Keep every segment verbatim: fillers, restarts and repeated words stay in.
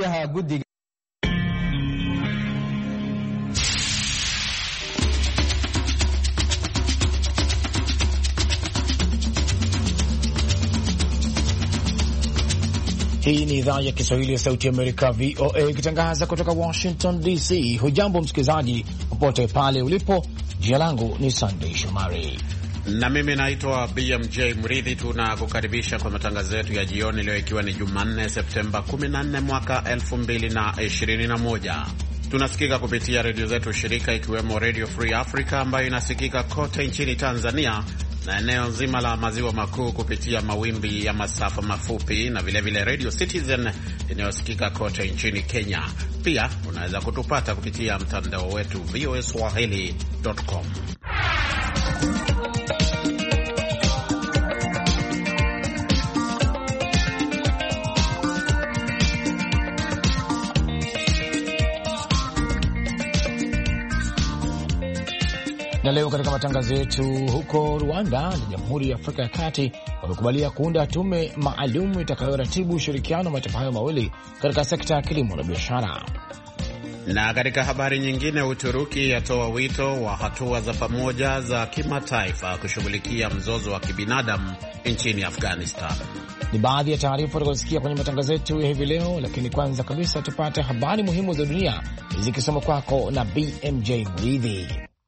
gudoomiyaha guddiga Hii ni idhaa ya Kiswahili ya Sauti ya Amerika, V O A, ikitangaza kutoka Washington D C. Hujambo msikilizaji, popote pale ulipo. Jina langu ni Sunday Shomari na mimi naitwa B M J Mridhi. Tunakukaribisha kwa matangazo yetu ya jioni leo, ikiwa ni Jumanne Septemba kumi na nne mwaka elfu mbili na ishirini na moja. Tunasikika kupitia redio zetu shirika, ikiwemo Radio Free Africa ambayo inasikika kote nchini Tanzania na eneo nzima la maziwa makuu kupitia mawimbi ya masafa mafupi, na vile vile Radio Citizen inayosikika kote nchini Kenya. Pia unaweza kutupata kupitia mtandao wetu v o a swahili dot com. Na leo katika matangazo yetu, huko Rwanda na Jamhuri ya Afrika ya Kati wamekubalia kuunda tume maalum itakayoratibu ushirikiano wa mataifa hayo mawili katika sekta ya kilimo na biashara. Na katika habari nyingine, Uturuki yatoa wito wa hatua za pamoja za kimataifa kushughulikia mzozo wa kibinadamu nchini Afghanistan. Ni baadhi ya taarifa tutakazosikia kwenye matangazo yetu ya hivi leo, lakini kwanza kabisa tupate habari muhimu za dunia zikisoma kwako na B M J Mridhi.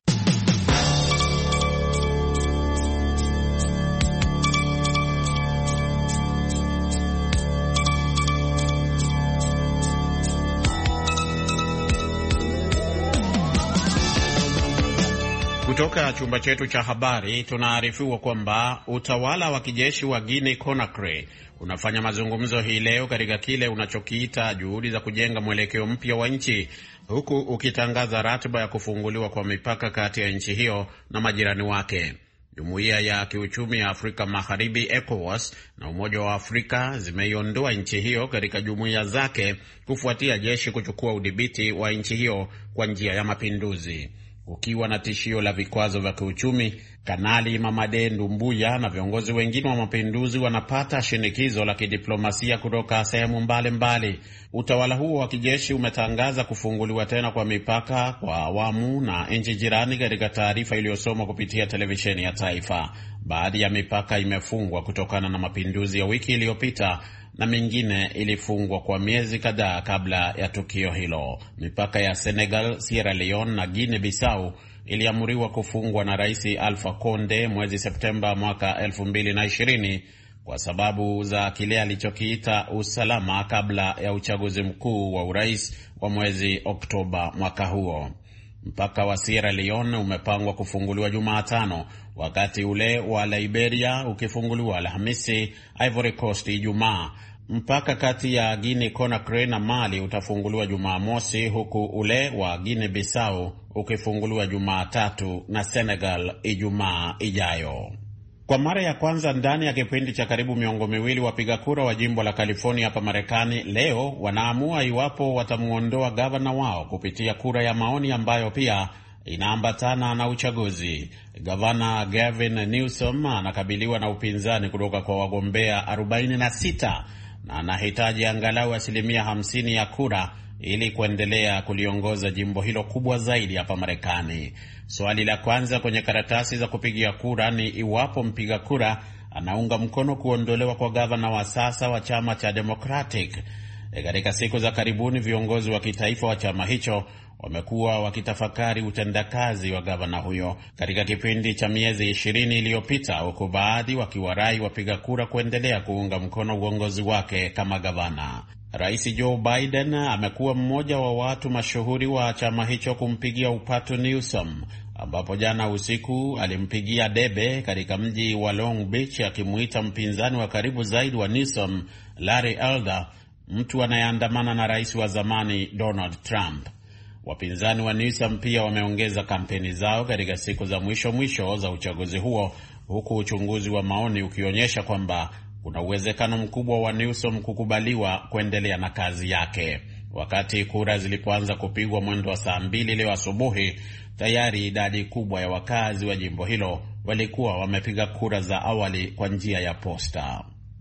Kutoka chumba chetu cha habari tunaarifiwa kwamba utawala wa kijeshi wa Guinea Conakry unafanya mazungumzo hii leo katika kile unachokiita juhudi za kujenga mwelekeo mpya wa nchi, huku ukitangaza ratiba ya kufunguliwa kwa mipaka kati ya nchi hiyo na majirani wake. Jumuiya ya Kiuchumi ya Afrika Magharibi ECOWAS na Umoja wa Afrika zimeiondoa nchi hiyo katika jumuiya zake kufuatia jeshi kuchukua udhibiti wa nchi hiyo kwa njia ya mapinduzi. Ukiwa na tishio la vikwazo vya kiuchumi, Kanali Mamade Doumbouya na viongozi wengine wa mapinduzi wanapata shinikizo la kidiplomasia kutoka sehemu mbalimbali. Utawala huo wa kijeshi umetangaza kufunguliwa tena kwa mipaka kwa awamu na nchi jirani katika taarifa iliyosomwa kupitia televisheni ya taifa. Baadhi ya mipaka imefungwa kutokana na mapinduzi ya wiki iliyopita na mingine ilifungwa kwa miezi kadhaa kabla ya tukio hilo. Mipaka ya Senegal, Sierra Leone na Guinea Bissau iliamuriwa kufungwa na Rais Alpha Conde mwezi Septemba mwaka elfu mbili na ishirini kwa sababu za kile alichokiita usalama kabla ya uchaguzi mkuu wa urais wa mwezi Oktoba mwaka huo. Mpaka wa Sierra Leone umepangwa kufunguliwa Jumatano, wakati ule wa Liberia ukifunguliwa Alhamisi, Ivory Coast Ijumaa. Mpaka kati ya Guinea Conakry na Mali utafunguliwa Jumamosi, huku ule wa Guinea Bissau ukifunguliwa Jumatatu na Senegal Ijumaa ijayo. Kwa mara ya kwanza ndani ya kipindi cha karibu miongo miwili, wapiga kura wa jimbo la California hapa Marekani leo wanaamua iwapo watamuondoa gavana wao kupitia kura ya maoni ambayo pia inaambatana na uchaguzi. Gavana Gavin Newsom anakabiliwa na upinzani kutoka kwa wagombea arobaini na sita na anahitaji angalau asilimia hamsini ya kura ili kuendelea kuliongoza jimbo hilo kubwa zaidi hapa Marekani. Swali la kwanza kwenye karatasi za kupigia kura ni iwapo mpiga kura anaunga mkono kuondolewa kwa gavana wa sasa wa chama cha Democratic. E, katika siku za karibuni viongozi wa kitaifa wa chama hicho wamekuwa wakitafakari utendakazi wa gavana huyo katika kipindi cha miezi ishirini iliyopita, huku baadhi wakiwarai wapiga kura kuendelea kuunga mkono uongozi wake kama gavana. Rais Joe Biden amekuwa mmoja wa watu mashuhuri wa chama hicho kumpigia upatu Newsom, ambapo jana usiku alimpigia debe katika mji wa Long Beach akimuita mpinzani wa karibu zaidi wa Newsom, Larry Elder, mtu anayeandamana na rais wa zamani Donald Trump. Wapinzani wa Newsom pia wameongeza kampeni zao katika siku za mwisho mwisho za uchaguzi huo, huku uchunguzi wa maoni ukionyesha kwamba kuna uwezekano mkubwa wa Newsom kukubaliwa kuendelea na kazi yake. Wakati kura zilipoanza kupigwa mwendo wa saa mbili leo asubuhi, tayari idadi kubwa ya wakazi wa jimbo hilo walikuwa wamepiga kura za awali kwa njia ya posta.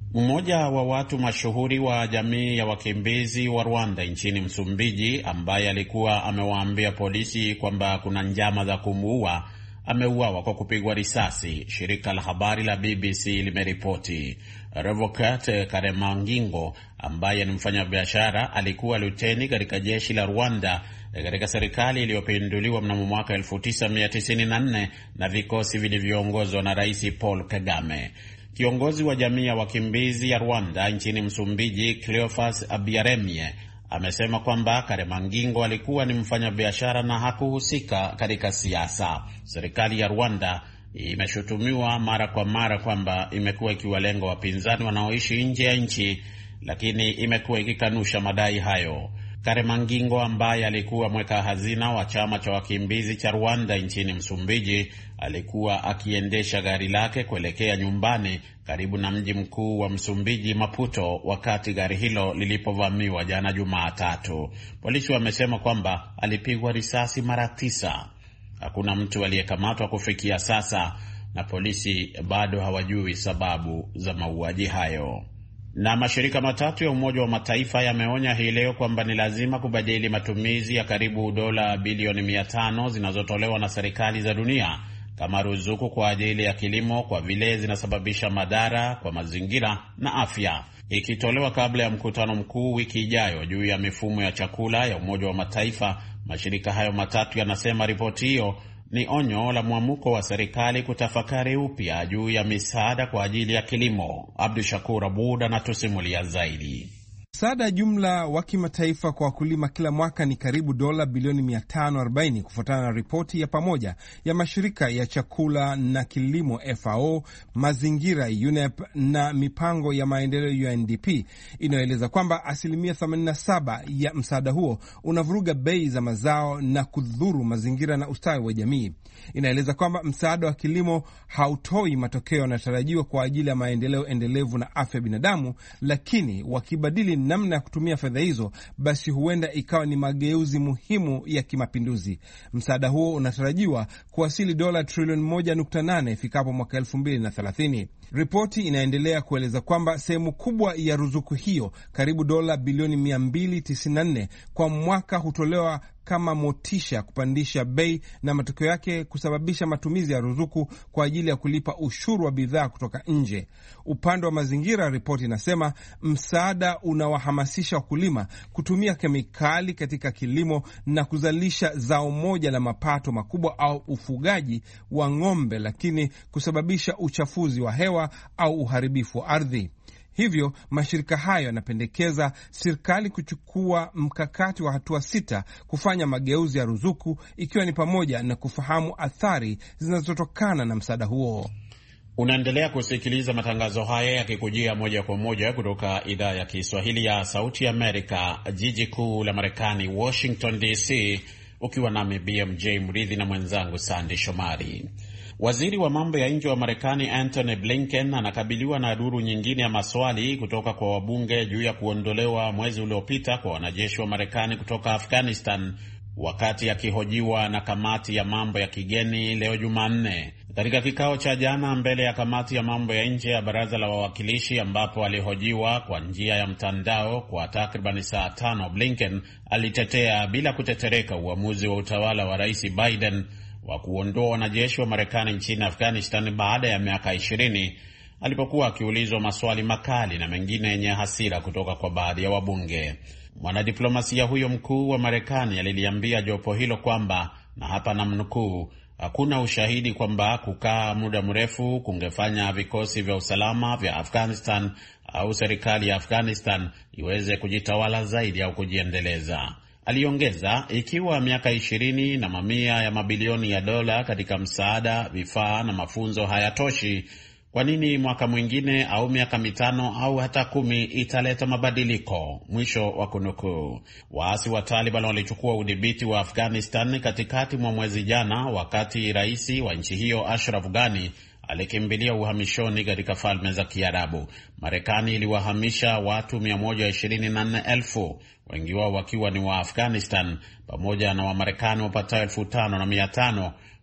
Mmoja wa watu mashuhuri wa jamii ya wakimbizi wa Rwanda nchini Msumbiji, ambaye alikuwa amewaambia polisi kwamba kuna njama za kumuua, ameuawa kwa kupigwa risasi, shirika la habari la B B C limeripoti. Revocat Karemangingo, ambaye ni mfanyabiashara, alikuwa luteni katika jeshi la Rwanda katika serikali iliyopinduliwa mnamo mwaka elfu tisa mia tisini na nne na vikosi vilivyoongozwa na Rais Paul Kagame. Kiongozi wa jamii ya wakimbizi ya Rwanda nchini Msumbiji, Cleophas Abiaremye, amesema kwamba Karemangingo alikuwa ni mfanyabiashara na hakuhusika katika siasa. Serikali ya Rwanda imeshutumiwa mara kwa mara kwamba imekuwa ikiwalenga wapinzani wanaoishi nje ya nchi, lakini imekuwa ikikanusha madai hayo. Karemangingo, ambaye alikuwa mweka hazina wa chama cha wakimbizi cha Rwanda nchini Msumbiji, alikuwa akiendesha gari lake kuelekea nyumbani karibu na mji mkuu wa Msumbiji, Maputo, wakati gari hilo lilipovamiwa jana Jumatatu. Polisi wamesema kwamba alipigwa risasi mara tisa. Hakuna mtu aliyekamatwa kufikia sasa, na polisi bado hawajui sababu za mauaji hayo. Na mashirika matatu ya Umoja wa Mataifa yameonya hii leo kwamba ni lazima kubadili matumizi ya karibu dola bilioni mia tano zinazotolewa na serikali za dunia kama ruzuku kwa ajili ya kilimo, kwa vile zinasababisha madhara kwa mazingira na afya. Ikitolewa kabla ya mkutano mkuu wiki ijayo juu ya mifumo ya chakula ya Umoja wa Mataifa, mashirika hayo matatu yanasema ripoti hiyo ni onyo la mwamuko wa serikali kutafakari upya juu ya misaada kwa ajili ya kilimo. Abdu Shakur Abud anatusimulia zaidi. Msaada jumla wa kimataifa kwa wakulima kila mwaka ni karibu dola bilioni mia tano arobaini kufuatana na ripoti ya pamoja ya mashirika ya chakula na kilimo F A O, mazingira U N E P na mipango ya maendeleo U N D P, inayoeleza kwamba asilimia themanini na saba ya msaada huo unavuruga bei za mazao na kudhuru mazingira na ustawi wa jamii. Inaeleza kwamba msaada wa kilimo hautoi matokeo yanayotarajiwa kwa ajili ya maendeleo endelevu na afya ya binadamu, lakini wakibadili namna ya kutumia fedha hizo, basi huenda ikawa ni mageuzi muhimu ya kimapinduzi. Msaada huo unatarajiwa kuwasili dola trilioni moja nukta nane ifikapo mwaka elfu mbili na thelathini. Ripoti inaendelea kueleza kwamba sehemu kubwa ya ruzuku hiyo, karibu dola bilioni mia mbili tisini na nne kwa mwaka, hutolewa kama motisha kupandisha bei na matokeo yake kusababisha matumizi ya ruzuku kwa ajili ya kulipa ushuru wa bidhaa kutoka nje. Upande wa mazingira, ripoti inasema msaada unawahamasisha wakulima kutumia kemikali katika kilimo na kuzalisha zao moja la mapato makubwa au ufugaji wa ng'ombe, lakini kusababisha uchafuzi wa hewa au uharibifu wa ardhi. Hivyo mashirika hayo yanapendekeza serikali kuchukua mkakati wa hatua sita kufanya mageuzi ya ruzuku, ikiwa ni pamoja na kufahamu athari zinazotokana na msaada huo. Unaendelea kusikiliza matangazo haya yakikujia moja kwa moja kutoka idhaa ya Kiswahili ya Sauti Amerika, jiji kuu la Marekani, Washington D C, ukiwa nami B M J Mridhi na mwenzangu Sandy Shomari. Waziri wa mambo ya nje wa Marekani Antony Blinken anakabiliwa na duru nyingine ya maswali kutoka kwa wabunge juu ya kuondolewa mwezi uliopita kwa wanajeshi wa Marekani kutoka Afghanistan, wakati akihojiwa na kamati ya mambo ya kigeni leo Jumanne. Katika kikao cha jana mbele ya kamati ya mambo ya nje ya Baraza la Wawakilishi, ambapo alihojiwa kwa njia ya mtandao kwa takriban saa tano, Blinken alitetea bila kutetereka uamuzi wa utawala wa Rais Biden wa kuondoa wanajeshi wa Marekani nchini Afghanistan baada ya miaka ishirini, alipokuwa akiulizwa maswali makali na mengine yenye hasira kutoka kwa baadhi ya wabunge. Mwanadiplomasia huyo mkuu wa Marekani aliliambia jopo hilo kwamba, na hapa namnukuu, hakuna ushahidi kwamba kukaa muda mrefu kungefanya vikosi vya usalama vya Afghanistan au serikali ya Afghanistan iweze kujitawala zaidi au kujiendeleza. Aliongeza, ikiwa miaka ishirini na mamia ya mabilioni ya dola katika msaada, vifaa na mafunzo hayatoshi, kwa nini mwaka mwingine au miaka mitano au hata kumi italeta mabadiliko? Mwisho wa kunukuu. Waasi wa Taliban walichukua udhibiti wa Afghanistan katikati mwa mwezi jana, wakati rais wa nchi hiyo Ashraf Ghani alikimbilia uhamishoni katika Falme za Kiarabu. Marekani iliwahamisha watu mia moja ishirini na nne elfu, wengi wao wakiwa ni wa Afghanistan, pamoja na Wamarekani wapatao elfu tano na mia tano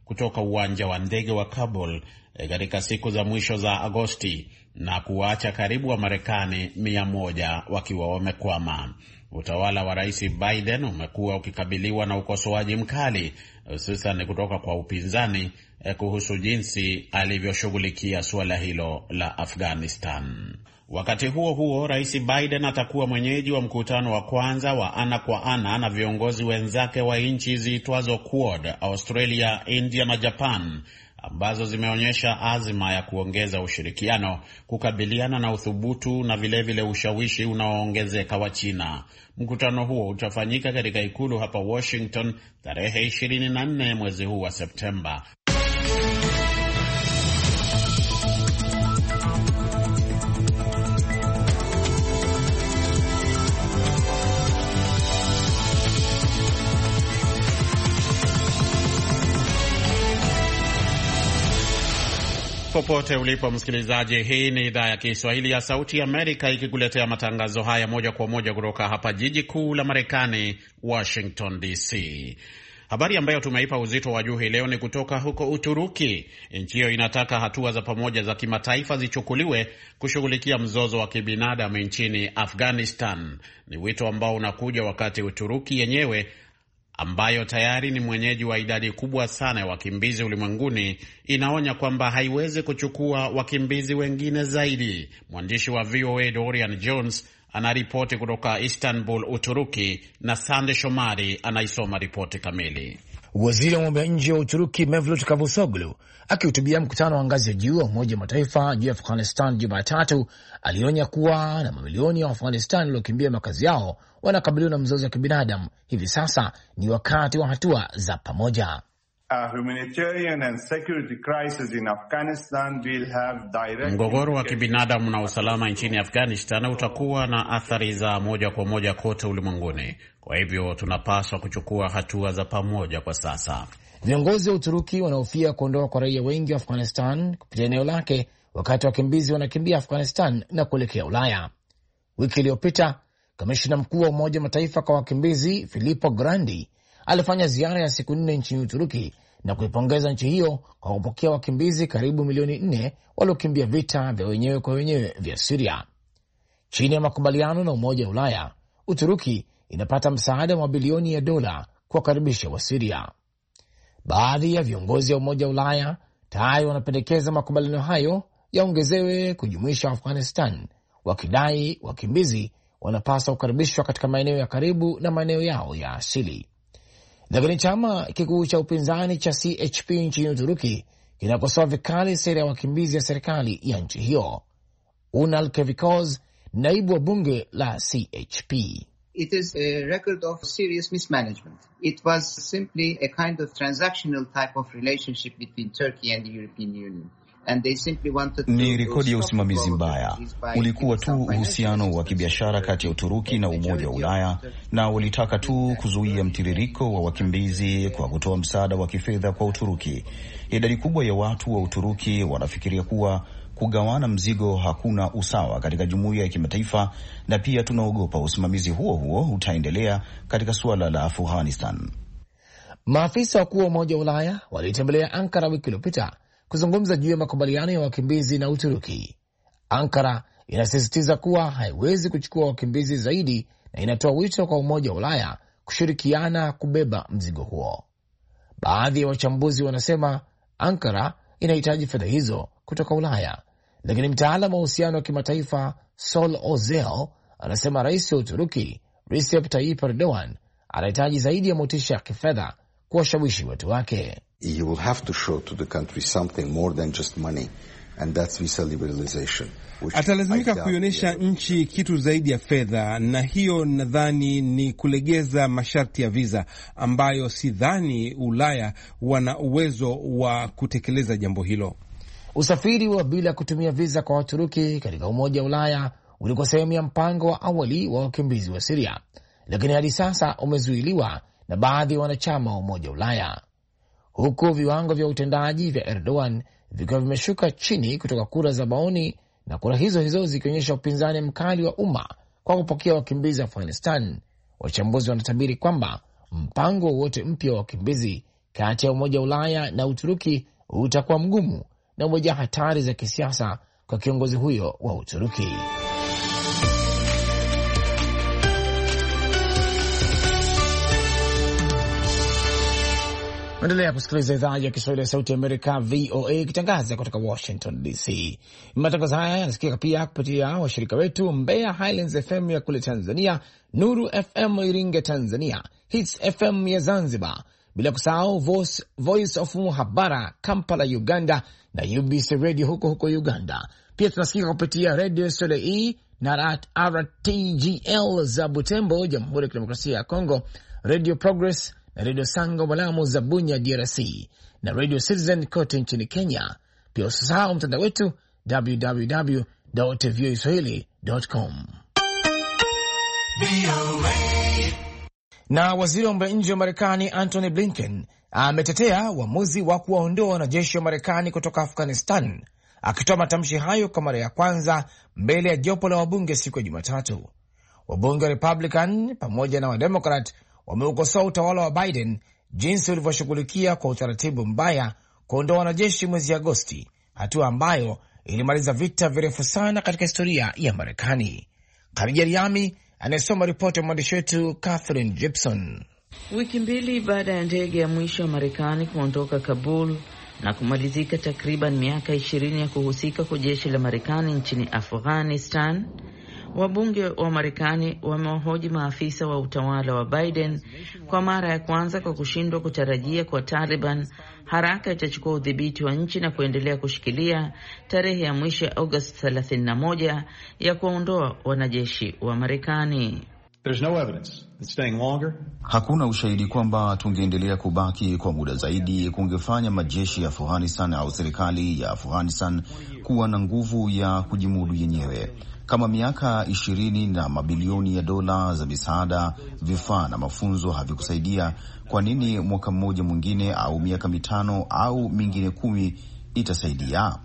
kutoka uwanja wa ndege wa Kabul katika siku za mwisho za Agosti na kuwaacha karibu wa Marekani mia moja wakiwa wamekwama. Utawala wa Rais Biden umekuwa ukikabiliwa na ukosoaji mkali, hususan kutoka kwa upinzani kuhusu jinsi alivyoshughulikia suala hilo la Afghanistan. Wakati huo huo, Rais Biden atakuwa mwenyeji wa mkutano wa kwanza wa ana kwa ana na viongozi wenzake wa nchi ziitwazo Quad, Australia, India na Japan, ambazo zimeonyesha azma ya kuongeza ushirikiano kukabiliana na uthubutu na vilevile vile ushawishi unaoongezeka wa China. Mkutano huo utafanyika katika ikulu hapa Washington tarehe ishirini na nne mwezi huu wa Septemba. Popote ulipo msikilizaji, hii ni idhaa ya Kiswahili ya Sauti Amerika ikikuletea matangazo haya moja kwa moja kutoka hapa jiji kuu la Marekani, Washington D C. Habari ambayo tumeipa uzito wa juu hii leo ni kutoka huko Uturuki. Nchi hiyo inataka hatua za pamoja za kimataifa zichukuliwe kushughulikia mzozo wa kibinadamu nchini Afghanistan. Ni wito ambao unakuja wakati Uturuki yenyewe, ambayo tayari ni mwenyeji wa idadi kubwa sana ya wakimbizi ulimwenguni, inaonya kwamba haiwezi kuchukua wakimbizi wengine zaidi. Mwandishi wa V O A Dorian Jones anaripoti kutoka Istanbul, Uturuki, na Sande Shomari anaisoma ripoti kamili. Waziri wa mambo ya nje wa Uturuki Mevlut Cavusoglu akihutubia mkutano wa ngazi ya juu wa Umoja wa Mataifa juu ya Afghanistan Jumatatu alionya kuwa na mamilioni ya Afghanistan waliokimbia makazi yao wanakabiliwa na mzozo wa kibinadamu. Hivi sasa ni wakati wa hatua za pamoja. Mgogoro wa kibinadamu na usalama nchini Afghanistan utakuwa na athari za moja kwa moja kote ulimwenguni. Kwa hivyo tunapaswa kuchukua hatua za pamoja kwa sasa. Viongozi wa Uturuki wanahofia kuondoka kwa raia wengi wa Afghanistan kupitia eneo lake wakati wakimbizi wanakimbia Afghanistan na kuelekea Ulaya. Wiki iliyopita, kamishna mkuu wa Umoja wa Mataifa kwa wakimbizi Filippo Grandi alifanya ziara ya siku nne nchini Uturuki na kuipongeza nchi hiyo kwa kupokea wakimbizi karibu milioni nne waliokimbia vita vya wenyewe kwa wenyewe vya Syria. Chini ya makubaliano na Umoja wa Ulaya, Uturuki inapata msaada wa mabilioni ya dola kuwakaribisha wa Syria. Baadhi ya viongozi wa Umoja wa Ulaya tayari wanapendekeza makubaliano hayo yaongezewe kujumuisha Afghanistan, wakidai wakimbizi wanapaswa kukaribishwa katika maeneo ya karibu na maeneo yao ya asili. Lakini chama kikuu cha upinzani cha C H P nchini Uturuki kinakosoa vikali sera ya wakimbizi ya serikali ya nchi hiyo. Unal Kevikoz, naibu wa bunge la C H P: It is a record of serious mismanagement. It was simply a kind of transactional type of relationship between Turkey and the European Union. And they simply wanted to... Ni rekodi ya usimamizi mbaya. Ulikuwa tu uhusiano wa kibiashara kati ya Uturuki na Umoja wa Ulaya, na walitaka tu kuzuia mtiririko wa wakimbizi kwa kutoa msaada wa kifedha kwa Uturuki. Idadi kubwa ya watu wa Uturuki wanafikiria kuwa kugawana mzigo hakuna usawa katika jumuiya ya kimataifa, na pia tunaogopa usimamizi huo huo utaendelea katika suala la Afghanistan. Maafisa wakuu wa Umoja wa Ulaya walitembelea Ankara wiki iliyopita kuzungumza juu ya makubaliano ya wakimbizi na Uturuki. Ankara inasisitiza kuwa haiwezi kuchukua wakimbizi zaidi na inatoa wito kwa Umoja wa Ulaya kushirikiana kubeba mzigo huo. Baadhi ya wachambuzi wanasema Ankara inahitaji fedha hizo kutoka Ulaya, lakini mtaalamu wa uhusiano wa kimataifa Sol Ozel anasema rais wa Uturuki Recep Tayyip Erdogan anahitaji zaidi ya motisha ya kifedha kuwashawishi watu wake. You will have to show to the country something more than just money, and that's visa liberalization. Atalazimika kuionyesha nchi kitu zaidi ya fedha, na hiyo nadhani ni kulegeza masharti ya visa, ambayo sidhani Ulaya wana uwezo wa kutekeleza jambo hilo. Usafiri wa bila kutumia visa kwa Waturuki katika Umoja wa Ulaya ulikuwa sehemu ya mpango wa awali wa wakimbizi wa Syria, lakini hadi sasa umezuiliwa na baadhi ya wanachama wa Umoja wa Ulaya, huku viwango vya utendaji vya Erdogan vikiwa vimeshuka chini kutoka kura za maoni, na kura hizo hizo zikionyesha upinzani mkali wa umma kwa kupokea wakimbizi wa Afghanistan. Wachambuzi wanatabiri kwamba mpango wowote mpya wa wakimbizi kati ya Umoja wa Ulaya na Uturuki utakuwa mgumu na umejaa hatari za kisiasa kwa kiongozi huyo wa Uturuki. Endelea kusikiliza idhaa ya Kiswahili ya Sauti ya Amerika, V O A, ikitangaza kutoka Washington D C. Matangazo haya yanasikika pia kupitia washirika wetu Mbeya Highlands F M ya kule Tanzania, Nuru F M Iringa Tanzania, Hits F M ya Zanzibar, bila kusahau Voice, Voice of Muhabara Kampala Uganda, na U B C Radio huko huko Uganda. Pia tunasikika kupitia Radio Soleil na R T G L za Butembo, Jamhuri ya Kidemokrasia ya Kongo, Radio Progress na Radio Sango Malamu za Bunya D R C, na Radio Citizen kote nchini Kenya. Pia usisahau mtandao wetu w w w dot v o a swahili dot com. Na waziri wa mambo ya nje wa Marekani Antony Blinken ametetea uamuzi wa kuwaondoa wanajeshi wa Marekani kutoka Afghanistan, akitoa matamshi hayo kwa mara ya kwanza mbele ya jopo la wabunge siku ya Jumatatu. Wabunge wa Republican pamoja na Wademokrat wameukosoa utawala wa Biden jinsi ulivyoshughulikia kwa utaratibu mbaya kuondoa wanajeshi mwezi Agosti, hatua ambayo ilimaliza vita virefu sana katika historia ya Marekani. Khadija Riami anayesoma ripoti ya mwandishi wetu Catherine Gibson. Wiki mbili baada ya ndege ya mwisho wa Marekani kuondoka Kabul na kumalizika takriban miaka ishirini ya kuhusika kwa jeshi la Marekani nchini Afghanistan, wabunge wa Marekani wamewahoji maafisa wa utawala wa Biden kwa mara ya kwanza kwa kushindwa kutarajia kwa Taliban haraka itachukua udhibiti wa nchi na kuendelea kushikilia tarehe ya mwisho ya Agosti thelathini na moja ya kuondoa wanajeshi wa Marekani. There's no evidence that staying longer. Hakuna ushahidi kwamba tungeendelea kubaki kwa muda zaidi kungefanya majeshi ya Afghanistan au serikali ya Afghanistan kuwa na nguvu ya kujimudu yenyewe. Kama miaka ishirini na mabilioni ya dola za misaada, vifaa na mafunzo havikusaidia, kwa nini mwaka mmoja mwingine au miaka mitano au mingine kumi itasaidia?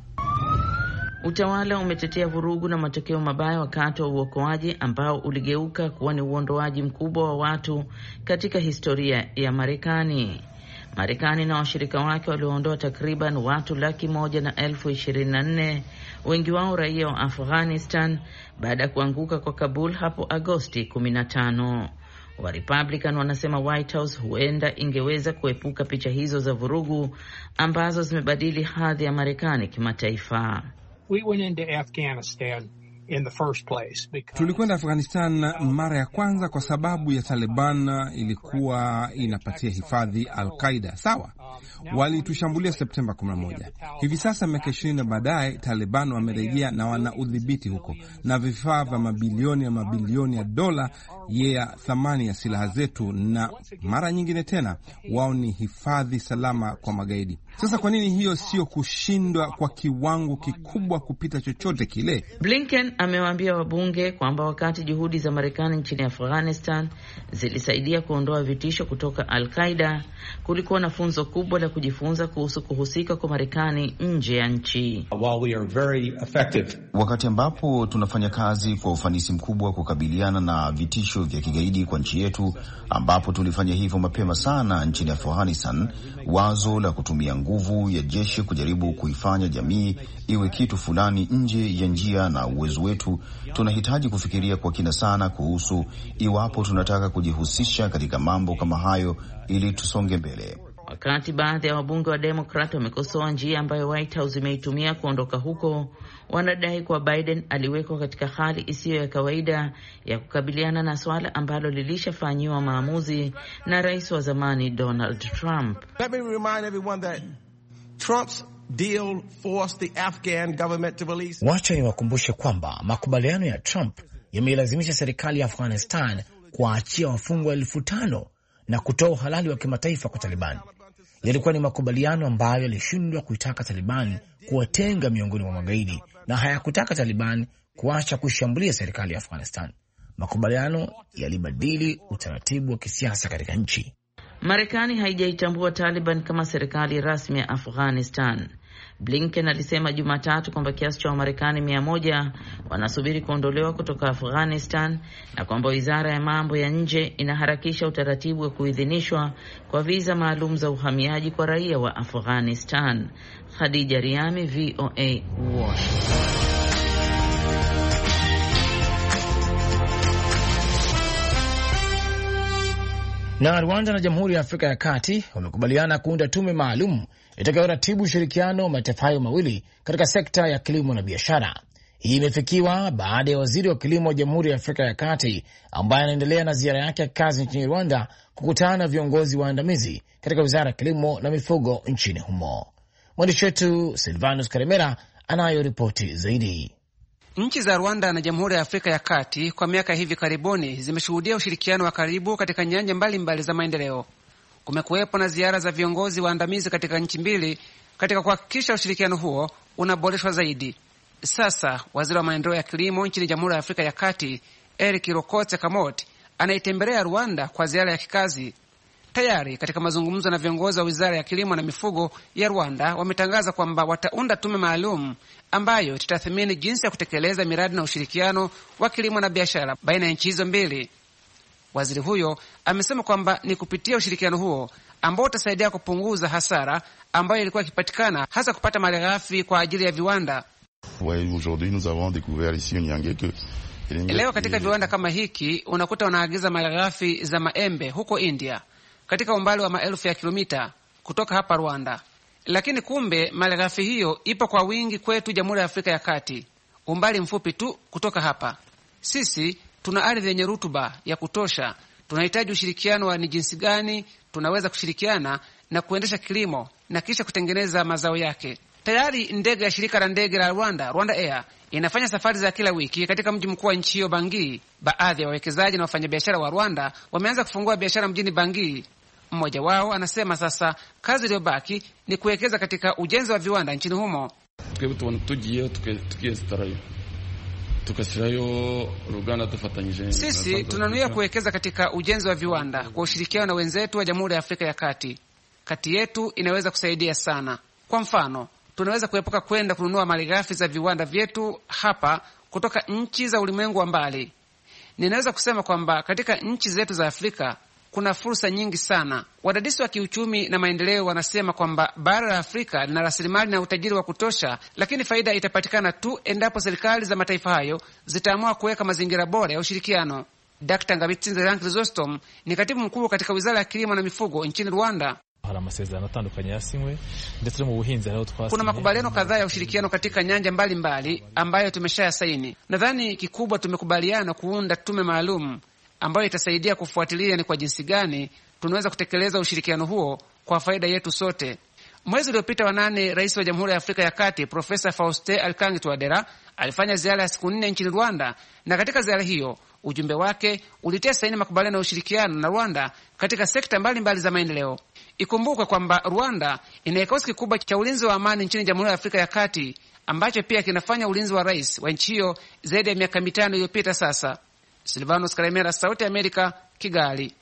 Utawala umetetea vurugu na matokeo mabaya wakati wa uokoaji ambao uligeuka kuwa ni uondoaji mkubwa wa watu katika historia ya Marekani. Marekani na washirika wake walioondoa takriban watu laki moja na elfu ishirini na nne, wengi wao raia wa Afghanistan, baada ya kuanguka kwa Kabul hapo Agosti kumi na tano. Wa Republican wanasema White House huenda ingeweza kuepuka picha hizo za vurugu ambazo zimebadili hadhi ya Marekani kimataifa. We went into Afghanistan in the first place because... Tulikwenda Afghanistan mara ya kwanza kwa sababu ya Taliban ilikuwa inapatia hifadhi Al-Qaeda. Sawa, walitushambulia Septemba kumi na moja. Hivi sasa miaka ishirini na baadaye Taliban wamerejea na wana udhibiti huko na vifaa vya mabilioni ya mabilioni ya dola ya thamani ya silaha zetu, na mara nyingine tena wao ni hifadhi salama kwa magaidi. Sasa kwa nini hiyo sio kushindwa kwa kiwango kikubwa kupita chochote kile? Blinken amewaambia wabunge kwamba wakati juhudi za Marekani nchini Afghanistan zilisaidia kuondoa vitisho kutoka Al-Qaeda, kulikuwa na funzo kubwa la kujifunza kuhusu kuhusika kwa Marekani nje ya nchi. While we are very effective, wakati ambapo tunafanya kazi kwa ufanisi mkubwa kukabiliana na vitisho vya kigaidi kwa nchi yetu, ambapo tulifanya hivyo mapema sana nchini Afghanistan, wazo la kutumia nguvu ya jeshi kujaribu kuifanya jamii iwe kitu fulani nje ya njia na uwezo wetu, tunahitaji kufikiria kwa kina sana kuhusu iwapo tunataka kujihusisha katika mambo kama hayo ili tusonge mbele. Wakati baadhi ya wabunge wa Democrat wamekosoa njia ambayo White House imeitumia kuondoka huko, wanadai kuwa Biden aliwekwa katika hali isiyo ya kawaida ya kukabiliana na swala ambalo lilishafanyiwa maamuzi na rais wa zamani Donald Trump. Let me remind everyone that Trump's deal forced the Afghan government to release... Wacha niwakumbushe kwamba makubaliano ya Trump yameilazimisha serikali ya Afghanistan kuwaachia wafungwa elfu tano na kutoa uhalali wa kimataifa kwa Taliban. Yalikuwa ni makubaliano ambayo yalishindwa kuitaka Taliban kuwatenga miongoni mwa magaidi na hayakutaka Taliban kuacha kushambulia serikali ya Afghanistan. Makubaliano yalibadili utaratibu wa kisiasa katika nchi. Marekani haijaitambua Taliban kama serikali rasmi ya Afghanistan. Blinken alisema Jumatatu kwamba kiasi cha Wamarekani mia moja wanasubiri kuondolewa kutoka Afghanistan na kwamba wizara ya mambo ya nje inaharakisha utaratibu wa kuidhinishwa kwa viza maalum za uhamiaji kwa raia wa Afghanistan. Khadija Riami, V O A, Washington. Na Rwanda na Jamhuri ya Afrika ya Kati wamekubaliana kuunda tume maalum itakayoratibu ushirikiano wa mataifa hayo mawili katika sekta ya kilimo na biashara. Hii imefikiwa baada ya waziri wa kilimo wa Jamhuri ya Afrika ya Kati ambaye anaendelea na ziara yake ya kazi nchini Rwanda kukutana na viongozi waandamizi katika wizara ya kilimo na mifugo nchini humo. Mwandishi wetu Silvanus Karemera anayo ripoti zaidi. Nchi za Rwanda na Jamhuri ya Afrika ya Kati kwa miaka hivi karibuni zimeshuhudia ushirikiano wa karibu katika nyanja mbalimbali mbali za maendeleo. Kumekuwepo na ziara za viongozi waandamizi katika nchi mbili katika kuhakikisha ushirikiano huo unaboreshwa zaidi. Sasa waziri wa maendeleo ya kilimo nchini Jamhuri ya Afrika ya Kati, Eric Rokotse Kamot, anaitembelea Rwanda kwa ziara ya kikazi. Tayari katika mazungumzo na viongozi wa wizara ya kilimo na mifugo ya Rwanda wametangaza kwamba wataunda tume maalum ambayo itatathmini jinsi ya kutekeleza miradi na ushirikiano wa kilimo na biashara baina ya nchi hizo mbili. Waziri huyo amesema kwamba ni kupitia ushirikiano huo ambao utasaidia kupunguza hasara ambayo ilikuwa ikipatikana hasa kupata malighafi kwa ajili ya viwanda. Leo katika viwanda kama hiki unakuta wanaagiza malighafi za maembe huko India katika umbali wa maelfu ya kilomita kutoka hapa Rwanda. Lakini kumbe malighafi hiyo ipo kwa wingi kwetu Jamhuri ya Afrika ya Kati, umbali mfupi tu kutoka hapa. Sisi tuna ardhi yenye rutuba ya kutosha. Tunahitaji ushirikiano wa ni jinsi gani tunaweza kushirikiana na kuendesha kilimo na kisha kutengeneza mazao yake. Tayari ndege ya shirika la ndege la Rwanda, Rwanda Air, inafanya safari za kila wiki katika mji mkuu wa nchi hiyo, Bangui. Baadhi ya wawekezaji na wafanyabiashara wa Rwanda wameanza kufungua biashara mjini Bangui. Mmoja wao anasema sasa kazi iliyobaki ni kuwekeza katika ujenzi wa viwanda nchini humo. Sisi tunanuia kuwekeza katika ujenzi wa viwanda kwa ushirikiano na wenzetu wa Jamhuri ya Afrika ya Kati. Kati yetu inaweza kusaidia sana. Kwa mfano, tunaweza kuepuka kwenda kununua malighafi za viwanda vyetu hapa kutoka nchi za ulimwengu wa mbali. Ninaweza kusema kwamba katika nchi zetu za Afrika kuna fursa nyingi sana. Wadadisi wa kiuchumi na maendeleo wanasema kwamba bara la Afrika lina rasilimali na utajiri wa kutosha, lakini faida itapatikana tu endapo serikali za mataifa hayo zitaamua kuweka mazingira bora ya ushirikiano. Daktari Ngabitsinze Jean Chrysostom ni katibu mkuu katika Wizara ya Kilimo na Mifugo nchini Rwanda. Kuna makubaliano kadhaa ya ushirikiano katika nyanja mbalimbali mbali ambayo tumeshayasaini. Nadhani kikubwa tumekubaliana kuunda tume maalum ambayo itasaidia kufuatilia ni kwa jinsi gani tunaweza kutekeleza ushirikiano huo kwa faida yetu sote. Mwezi uliopita wa nane, rais wa Jamhuri ya Afrika ya Kati Profesa Faustin Archange Touadera alifanya ziara ya siku nne nchini Rwanda, na katika ziara hiyo ujumbe wake ulitia saini makubaliano ya ushirikiano na Rwanda katika sekta mbalimbali mbali za maendeleo. Ikumbukwe kwamba Rwanda ina kikosi kikubwa cha ulinzi wa amani nchini Jamhuri ya Afrika ya Kati ambacho pia kinafanya ulinzi wa rais wa nchi hiyo zaidi ya miaka mitano iliyopita sasa. Silvanus Karemera, Sauti ya Amerika, Kigali.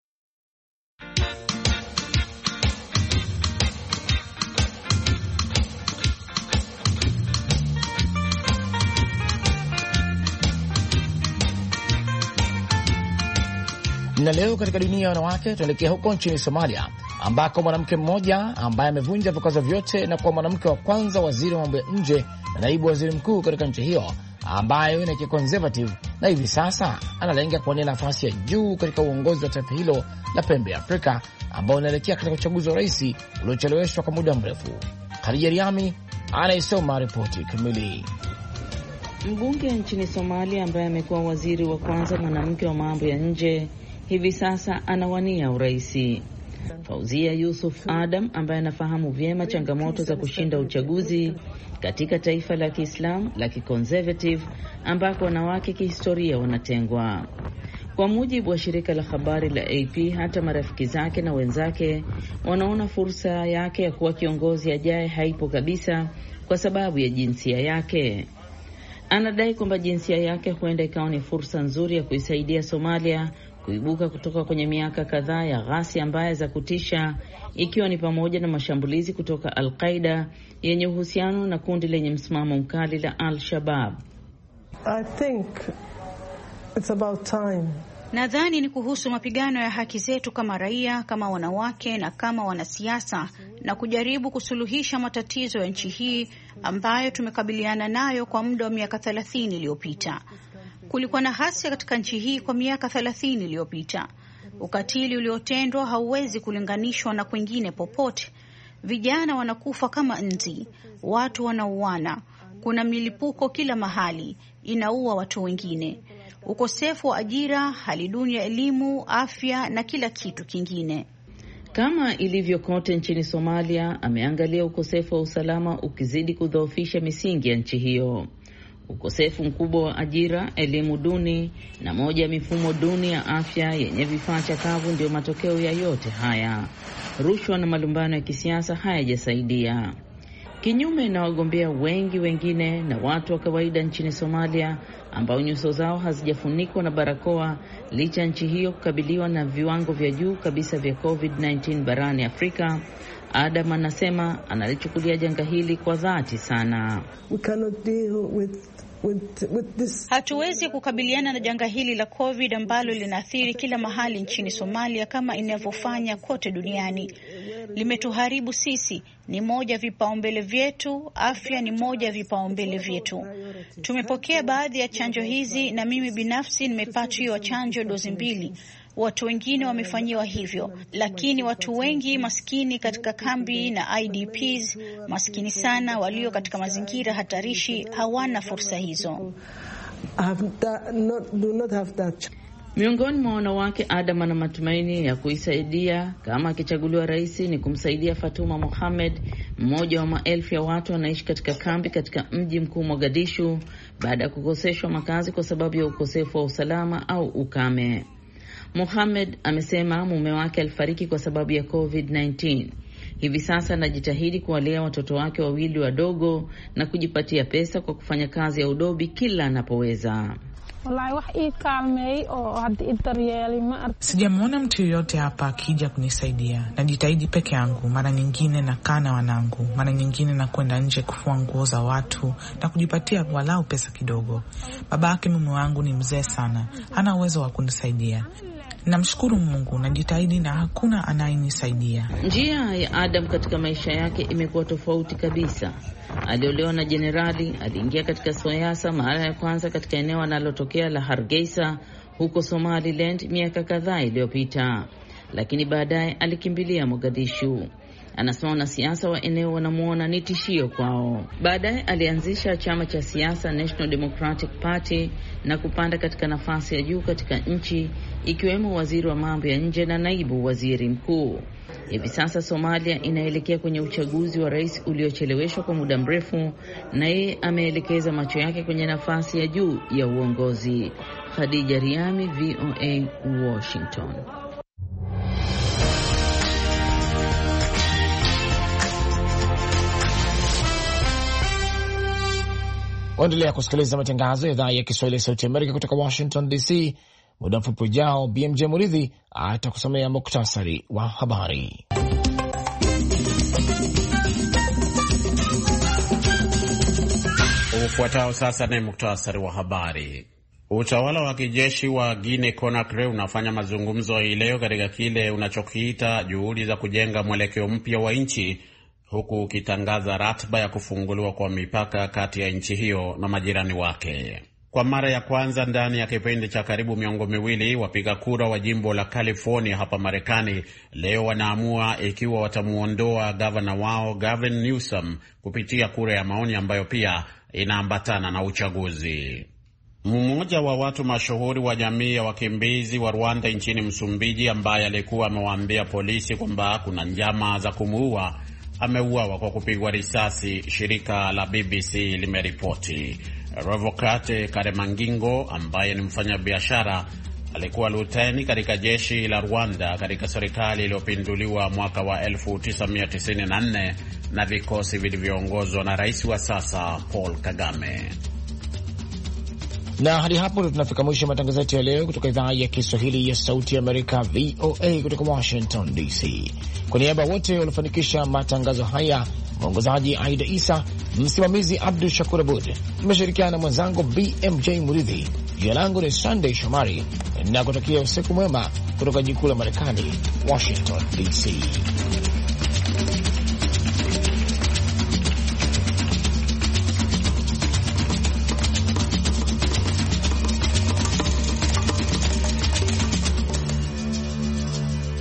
Na leo katika dunia ya wanawake tunaelekea huko nchini Somalia, ambako mwanamke mmoja ambaye amevunja vikwazo vyote na kuwa mwanamke wa kwanza waziri wa mambo ya nje na naibu waziri mkuu katika nchi hiyo ambayo ina kiconservative, na hivi sasa analenga kuwania nafasi ya juu katika uongozi wa taifa hilo la pembe ya Afrika ambao unaelekea katika uchaguzi wa rais uliocheleweshwa kwa muda mrefu. Khadija Riami anaisoma ripoti kamili. Mbunge nchini Somalia ambaye amekuwa waziri wa kwanza mwanamke wa mambo ya nje hivi sasa anawania uraisi. Fauzia Yusuf Adam ambaye anafahamu vyema changamoto za kushinda uchaguzi katika taifa la Kiislamu la kiconservative ambako wanawake kihistoria wanatengwa. Kwa mujibu wa shirika la habari la A P, hata marafiki zake na wenzake wanaona fursa yake ya kuwa kiongozi ajaye haipo kabisa kwa sababu ya jinsia yake. Anadai kwamba jinsia yake huenda ikawa ni fursa nzuri ya kuisaidia Somalia kuibuka kutoka kwenye miaka kadhaa ya ghasia mbaya za kutisha, ikiwa ni pamoja na mashambulizi kutoka Al-Qaeda yenye uhusiano na kundi lenye msimamo mkali la Al-Shabaab. I think it's about time. Nadhani ni kuhusu mapigano ya haki zetu kama raia, kama wanawake na kama wanasiasa, na kujaribu kusuluhisha matatizo ya nchi hii ambayo tumekabiliana nayo kwa muda wa miaka thelathini iliyopita. Kulikuwa na hasia katika nchi hii kwa miaka thelathini iliyopita. Ukatili uliotendwa hauwezi kulinganishwa na kwingine popote. Vijana wanakufa kama nzi, watu wanauana, kuna milipuko kila mahali, inaua watu wengine. Ukosefu wa ajira, hali duni ya elimu, afya na kila kitu kingine. Kama ilivyo kote nchini Somalia, ameangalia ukosefu wa usalama ukizidi kudhoofisha misingi ya nchi hiyo. Ukosefu mkubwa wa ajira, elimu duni na moja ya mifumo duni ya afya yenye vifaa chakavu ndio matokeo ya yote haya. Rushwa na malumbano ya kisiasa hayajasaidia. Kinyume na wagombea wengi wengine na watu wa kawaida nchini Somalia ambao nyuso zao hazijafunikwa na barakoa, licha nchi hiyo kukabiliwa na viwango vya juu kabisa vya COVID kumi na tisa barani Afrika, Adam anasema analichukulia janga hili kwa dhati sana. We cannot deal with With, with this. Hatuwezi kukabiliana na janga hili la COVID ambalo linaathiri kila mahali nchini Somalia kama inavyofanya kote duniani. Limetuharibu sisi, ni moja vipaumbele vyetu, afya ni moja vipaumbele vyetu. Tumepokea baadhi ya chanjo hizi na mimi binafsi nimepatiwa chanjo dozi mbili. Watu wengine wamefanyiwa hivyo, lakini watu wengi maskini katika kambi na I D Ps, maskini sana walio katika mazingira hatarishi, hawana fursa hizo. Miongoni mwa wanawake, Adam ana matumaini ya kuisaidia kama akichaguliwa rais ni kumsaidia Fatuma Mohamed, mmoja wa maelfu ya watu wanaishi katika kambi katika mji mkuu Mogadishu baada ya kukoseshwa makazi kwa sababu ya ukosefu wa usalama au ukame. Mohamed amesema mume wake alifariki kwa sababu ya COVID kumi na tisa. Hivi sasa anajitahidi kuwalea watoto wake wawili wadogo na kujipatia pesa kwa kufanya kazi ya udobi kila anapoweza. Sijamwona mtu yoyote hapa akija kunisaidia. Najitahidi peke yangu, mara nyingine nakaa na wanangu, mara nyingine na kwenda nje kufua nguo za watu na kujipatia walau pesa kidogo. Baba yake mume wangu ni mzee sana, hana uwezo wa kunisaidia. Namshukuru Mungu, najitahidi na hakuna anayenisaidia. Njia ya Adam katika maisha yake imekuwa tofauti kabisa. Aliolewa na jenerali, aliingia katika siasa mara ya kwanza katika eneo analotokea la Hargeisa huko Somaliland miaka kadhaa iliyopita, lakini baadaye alikimbilia Mogadishu. Anasema wanasiasa wa eneo wanamuona ni tishio kwao. Baadaye alianzisha chama cha siasa National Democratic Party na kupanda katika nafasi ya juu katika nchi, ikiwemo waziri wa mambo ya nje na naibu waziri mkuu. Hivi sasa Somalia inaelekea kwenye uchaguzi wa rais uliocheleweshwa kwa muda mrefu, na yeye ameelekeza macho yake kwenye nafasi ya juu ya uongozi. Khadija Riami, V O A, Washington. Waendelea kusikiliza matangazo ya idhaa ya Kiswahili ya Sauti Amerika kutoka Washington D C. Muda mfupi ujao, B M J Muridhi atakusomea muktasari wa habari. Ufuatao sasa ni muktasari wa habari. Utawala wa kijeshi wa Guinea Conakry unafanya mazungumzo hii leo katika kile unachokiita juhudi za kujenga mwelekeo mpya wa nchi, huku ukitangaza ratiba ya kufunguliwa kwa mipaka kati ya nchi hiyo na majirani wake. Kwa mara ya kwanza ndani ya kipindi cha karibu miongo miwili, wapiga kura wa jimbo la California hapa Marekani leo wanaamua ikiwa watamuondoa gavana wao Gavin Newsom kupitia kura ya maoni ambayo pia inaambatana na uchaguzi. Mmoja wa watu mashuhuri wa jamii ya wakimbizi wa Rwanda nchini Msumbiji, ambaye alikuwa amewaambia polisi kwamba kuna njama za kumuua, ameuawa kwa kupigwa risasi, shirika la B B C limeripoti. Revocate Karemangingo, ambaye ni mfanyabiashara, alikuwa luteni katika jeshi la Rwanda katika serikali iliyopinduliwa mwaka wa elfu tisa mia tisini na nne na vikosi vilivyoongozwa na rais wa sasa Paul Kagame. Na hadi hapo ndio tunafika mwisho matangazo yetu ya leo kutoka idhaa ya Kiswahili ya Sauti ya Amerika, V O A, kutoka Washington D C. Kwa niaba wote waliofanikisha matangazo haya, mwongozaji Aida Isa, msimamizi Abdul Shakur Abud, nimeshirikiana na mwenzangu B M J Muridhi. Jina langu ni Sunday Shomari na kutakia usiku mwema kutoka jikuu la Marekani, Washington D C.